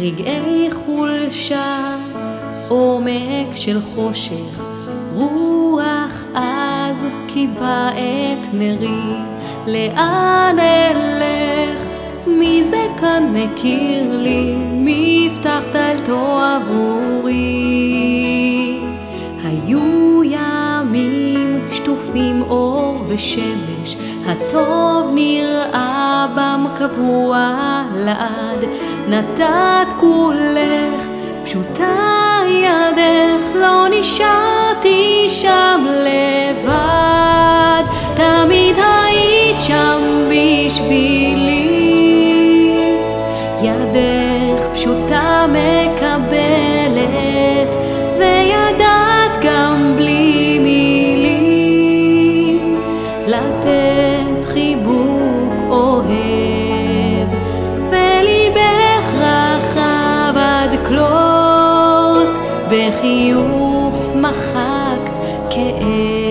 רגעי חולשה, עומק של חושך, רוח אז קיבה את נרי. לאן אלך? מי זה כאן מכיר לי? מי יפתח דלתו עבורי? היו ימים שטופים אור ושמש, הטוב נראה בם קבוע לעד. נתת כולך, פשוטה ידך, לא נשארתי שם לבד. תמיד היית שם בשבילי, ידך פשוטה מקבלת, וידעת גם בלי מילים לתת חיבוק אוהב, וליבך רחב עד כלות, בחיוך מחקת כאב.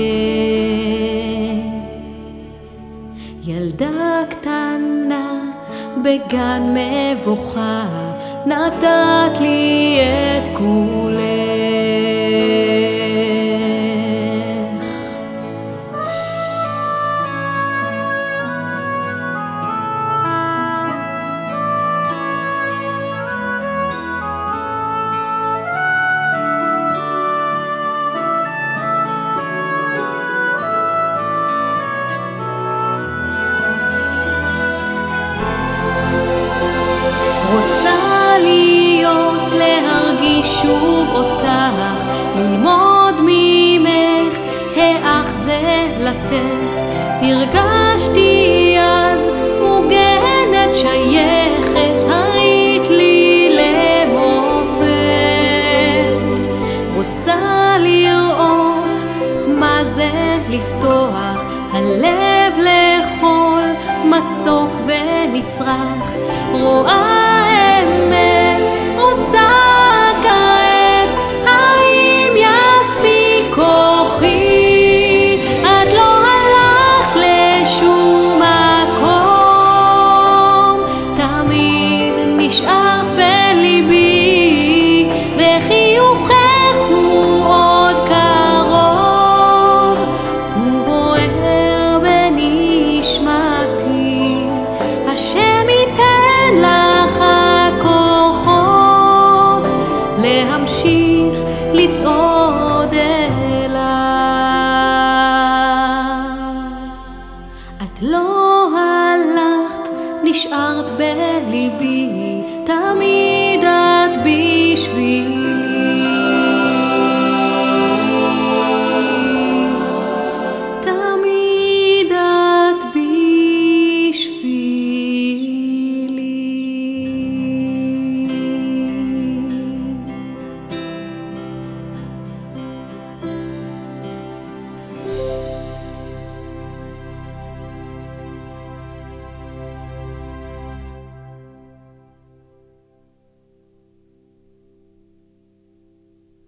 ילדה קטנה בגן מבוכה, נתת לי את כולך. רוצה להיות, להרגיש שוב אותך, ללמוד ממך, האח זה לתת. הרגשתי אז מוגנת, שייכת, היית לי למופת. רוצה לראות מה זה לפתוח הלב לכל מצוק ונצרך. רואה אמת, רוצה כעת, האם יספיק כוחי? את לא הלכת לשום מקום, תמיד נשארת בליבי, וחיוכך הוא עוד קרוב, ובוער בנשמתי. השם ייתן לך הכוחות להמשיך לצעוד אליו. את לא הלכת, נשארת בליבי, תמיד את בשבילי.